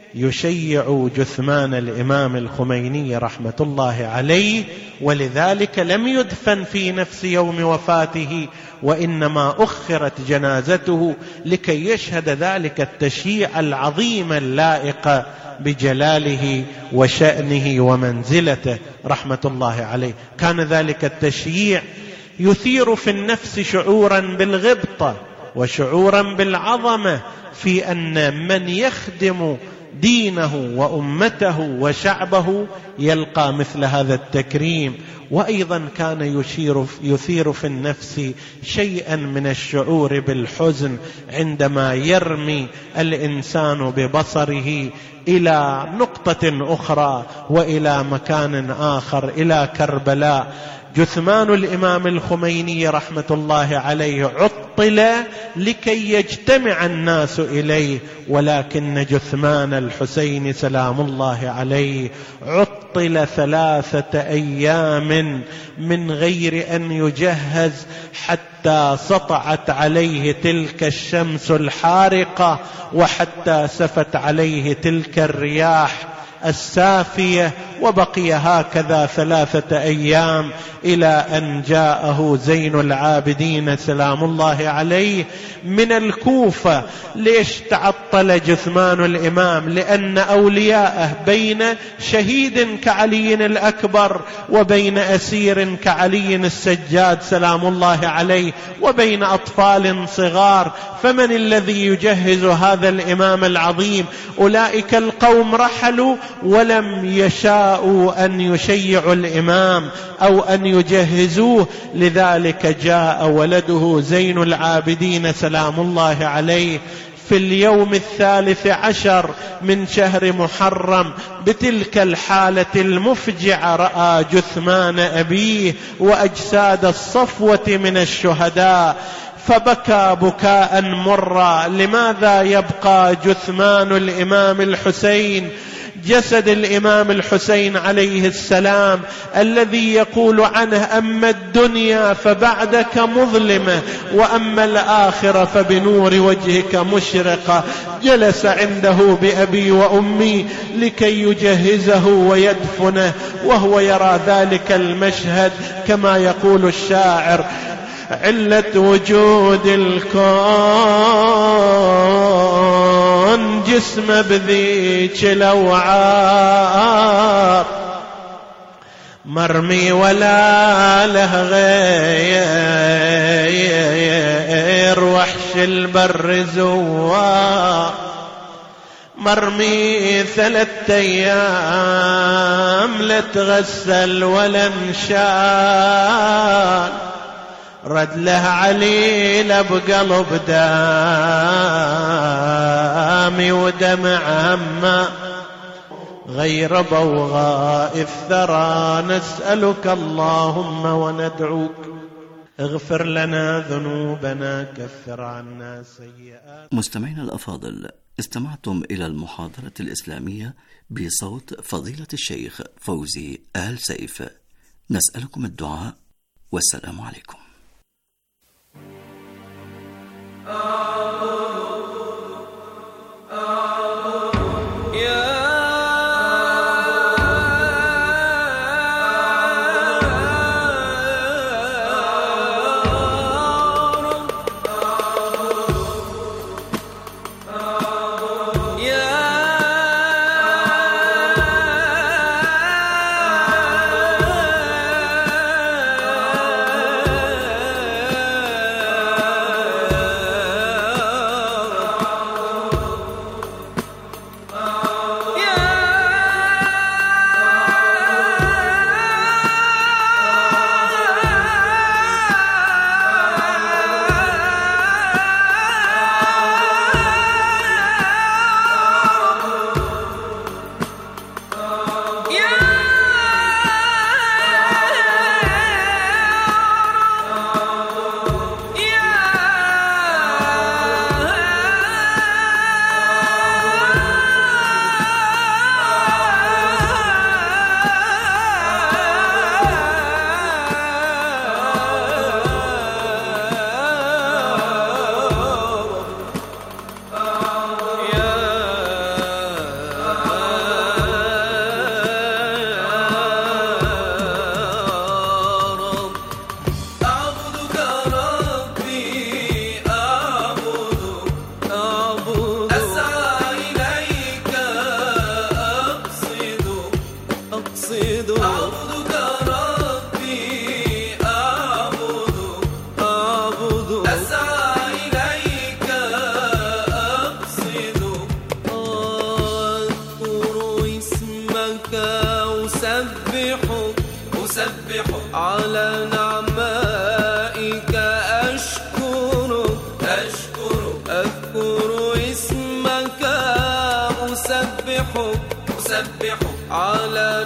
يشيعوا جثمان الإمام الخميني رحمة الله عليه، ولذلك لم يدفن في نفس يوم وفاته، وإنما أخرت جنازته لكي يشهد ذلك التشييع العظيم اللائق بجلاله وشأنه ومنزلته رحمة الله عليه. كان ذلك التشييع يثير في النفس شعورا بالغبطة وشعورا بالعظمة، في أن من يخدم دينه وأمته وشعبه يلقى مثل هذا التكريم. وأيضا كان يشير يثير في النفس شيئا من الشعور بالحزن عندما يرمي الإنسان ببصره إلى نقطة أخرى وإلى مكان آخر، إلى كربلاء. جثمان الإمام الخميني رحمة الله عليه عطل لكي يجتمع الناس إليه، ولكن جثمان الحسين سلام الله عليه عطل ثلاثة أيام من غير أن يجهز، حتى سطعت عليه تلك الشمس الحارقة، وحتى سفت عليه تلك الرياح السافية، وبقي هكذا ثلاثة أيام إلى أن جاءه زين العابدين سلام الله عليه من الكوفة. ليش تعطل جثمان الإمام؟ لأن أولياءه بين شهيد كعلي الأكبر، وبين أسير كعلي السجاد سلام الله عليه، وبين أطفال صغار. فمن الذي يجهز هذا الإمام العظيم؟ أولئك القوم رحلوا ولم يشاءوا أن يشيعوا الإمام أو أن يجهزوه، لذلك جاء ولده زين العابدين سلام الله عليه في اليوم الثالث عشر من شهر محرم بتلك الحالة المفجعة. رأى جثمان أبيه وأجساد الصفوة من الشهداء فبكى بكاء مرا. لماذا يبقى جثمان الإمام الحسين، جسد الإمام الحسين عليه السلام الذي يقول عنه: أما الدنيا فبعدك مظلمة، وأما الآخرة فبنور وجهك مشرقة. جلس عنده بأبي وأمي لكي يجهزه ويدفنه، وهو يرى ذلك المشهد كما يقول الشاعر: علة وجود الكون جسم بذيك الأوعار، مرمي ولا له غير وحش البر زوار، مرمي ثلاثة أيام لا تغسل ولا انشال، رد له عليل بقلب دامي ودمع هما، غير بوغاء الثرى نسألك اللهم وندعوك، اغفر لنا ذنوبنا كفر عنا سيئات. مستمعينا الأفاضل، استمعتم إلى المحاضرة الإسلامية بصوت فضيلة الشيخ فوزي آل سيف. نسألكم الدعاء والسلام عليكم. على نعمائك أشكرك أشكرك أذكر اسمك أسبحك أسبحك على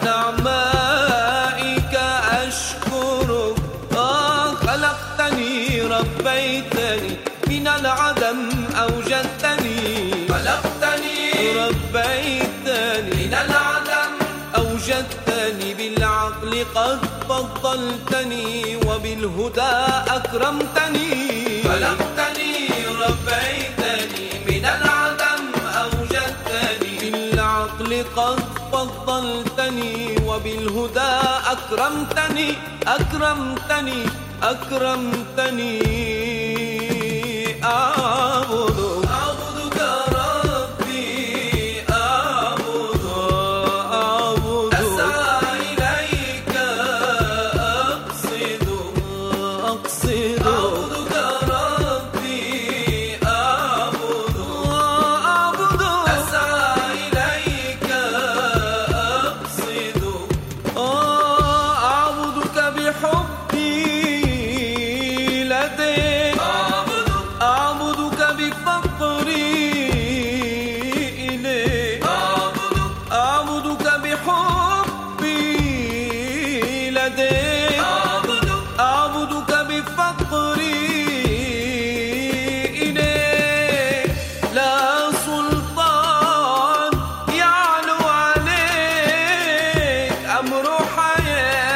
نعمائك أشكرك. آه خلقتني ربيتني من العدم أوجدتني خلقتني ربيتني من العدم أوجدتني بالعقل قد فضلتني وبالهدى أكرمتني خلقتني ربيتني من العدم أوجدتني بالعقل قد فضلتني وبالهدى أكرمتني أكرمتني أكرمتني أعبدك أعبدك ربي أعبدك أعبدك أسعى إليك أقصد أقصد أعبدك ربي أعبدك أعبدك أسعى إليك أقصد أعبدك بحبي لديك أعبدك بفقري إليك أعبدك بحبي لديك أعبدك بفقري إليك. لا سلطان يعلو عليك أمر حياتي